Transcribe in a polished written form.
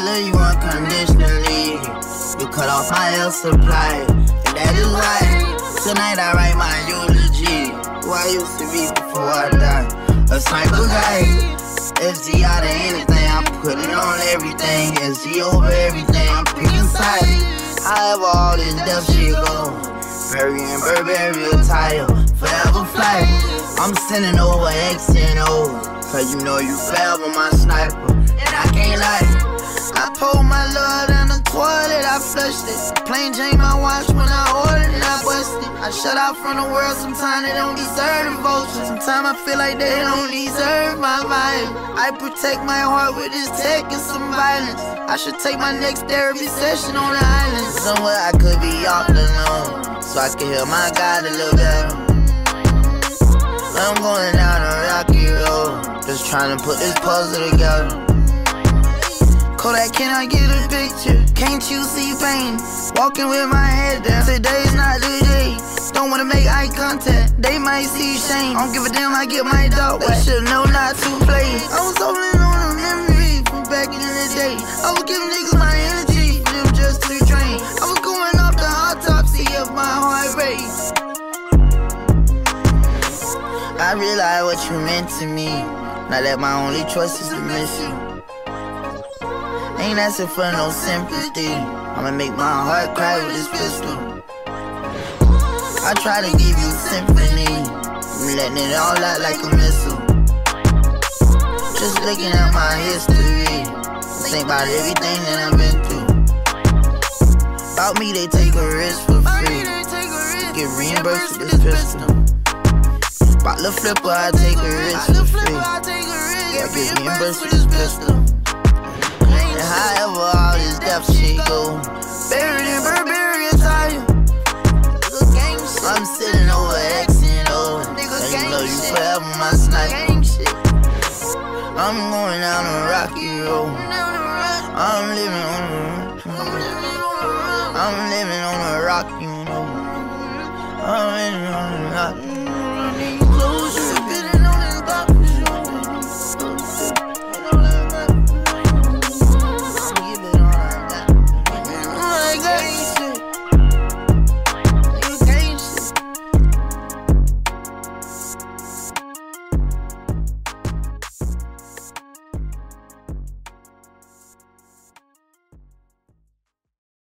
love you unconditionally. You cut off my air supply, and that is why tonight I write my eulogy. Who I used to be before I died. A sniper guy. SG out of anything, I put it on everything. SG over everything, I'm picking sides. However all this death shit go, Burberry and Burberry attire, forever fly. I'm sending over X and O, cause you know you forever my sniper, and I can't lie. I pulled my love down the toilet, I flushed it. Plain Jane my watch when I ordered and I busted. I shut out from the world, sometimes they don't deserve devotion. Sometimes I feel like they don't deserve my vibe. I protect my heart with this tech and some violence. I should take my next therapy session on the island. Somewhere I could be off alone, so I can hear my God a little better. I'm going down a rocky road, just trying to put this puzzle together. Kodak, can I get a picture? Can't you see pain? Walking with my head down. Today's not the day. Don't wanna make eye contact. They might see shame. I don't give a damn, I get my dog. They should know not to play. I was holding on a memory from back in the day. I was giving niggas my energy, for them just to drain. I was going off the autopsy of my heart rate. I realize what you meant to me. Now that my only choice is to miss you. Ain't asking for no sympathy. I'ma make my heart cry with this pistol. I try to give you symphony, I'm letting it all out like a missile. Just looking at my history, think about everything that I've been through. About me, they take a risk for free, get reimbursed with this pistol. About the flipper, I take a risk for free, I get reimbursed with this pistol. And however all this death shit go, buried in Burberry attire. I'm sitting over X and O, and you know you forever my sniper. I'm going down a rocky road. I'm living on a rocky road. I'm living on a rocky